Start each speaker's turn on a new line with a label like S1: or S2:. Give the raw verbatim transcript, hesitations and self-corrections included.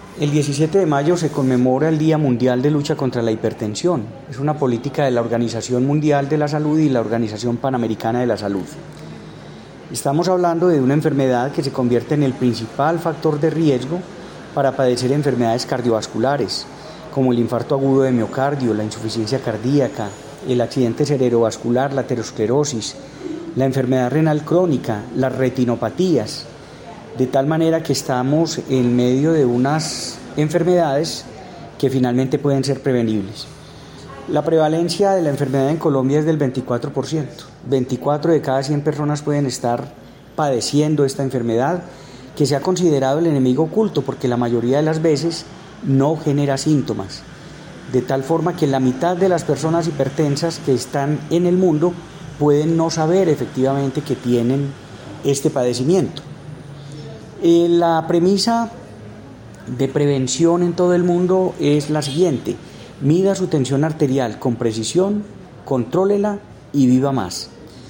S1: El diecisiete de mayo se conmemora el Día Mundial de Lucha contra la Hipertensión. Es una política de la Organización Mundial de la Salud y la Organización Panamericana de la Salud. Estamos hablando de una enfermedad que se convierte en el principal factor de riesgo para padecer enfermedades cardiovasculares, como el infarto agudo de miocardio, la insuficiencia cardíaca, el accidente cerebrovascular, la aterosclerosis, la enfermedad renal crónica, las retinopatías, de tal manera que estamos en medio de unas enfermedades que finalmente pueden ser prevenibles. La prevalencia de la enfermedad en Colombia es del veinticuatro por ciento. veinticuatro de cada cien personas pueden estar padeciendo esta enfermedad, que se ha considerado el enemigo oculto porque la mayoría de las veces no genera síntomas. De tal forma que la mitad de las personas hipertensas que están en el mundo pueden no saber efectivamente que tienen este padecimiento. Eh, la premisa de prevención en todo el mundo es la siguiente: mida su tensión arterial con precisión, contrólela y viva más.